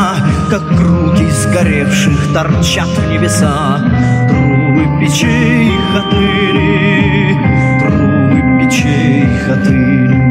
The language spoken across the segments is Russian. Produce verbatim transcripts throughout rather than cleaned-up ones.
леса, как круги сгоревших торчат в небеса. Трубы печей хатыни, трубы печей хатыни.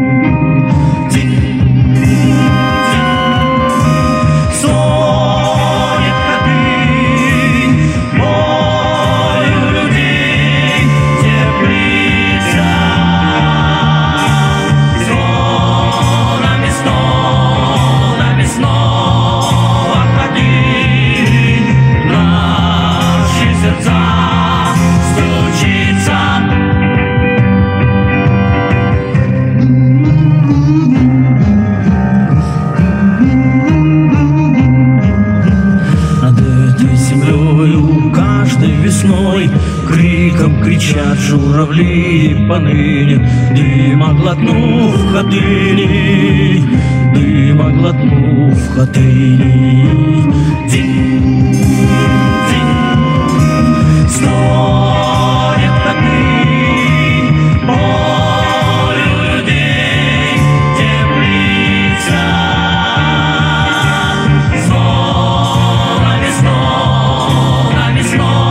Криком кричат журавли поныне, дыма глотнув хатыни, дыма глотнув хатыни. Динь, динь, стонет хатынь, болью людей теплица. Снова весной, весной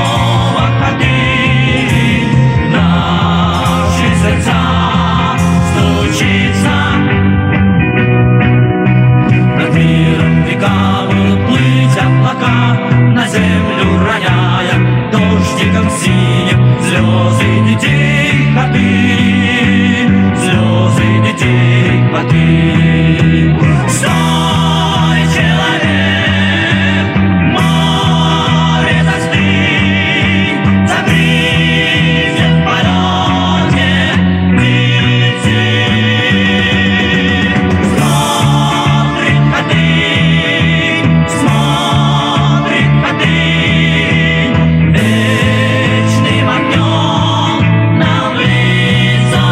на землю роняя дождиком синим слезы детей хатыни, слезы детей хатыни. Стой, человек, море застынь, загрызнет в полете птицы. Смотрит хатынь, смотрит вечным огнем нам в лицо,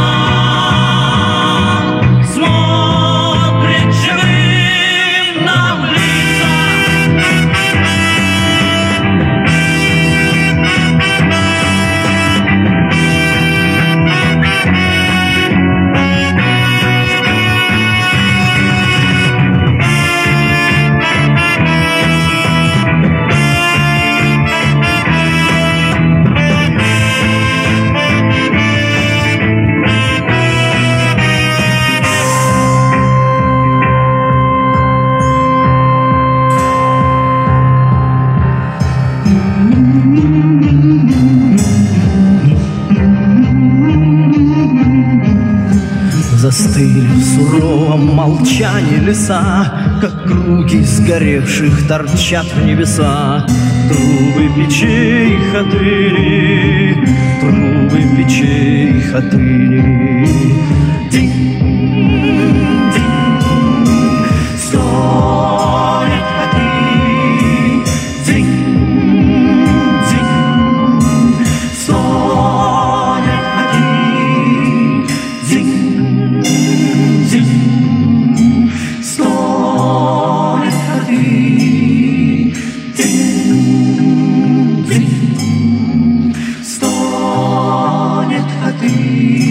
смотрит живым нам в лицо. Застыли в суровом молчании леса, как круги сгоревших торчат в небеса. Трубы печей хатыни, трубы печей хатыни. Динь, динь, стонет хатынь, динь, динь, стонет хатынь, динь, динь, стонет хатынь, динь, динь, стонет хатынь.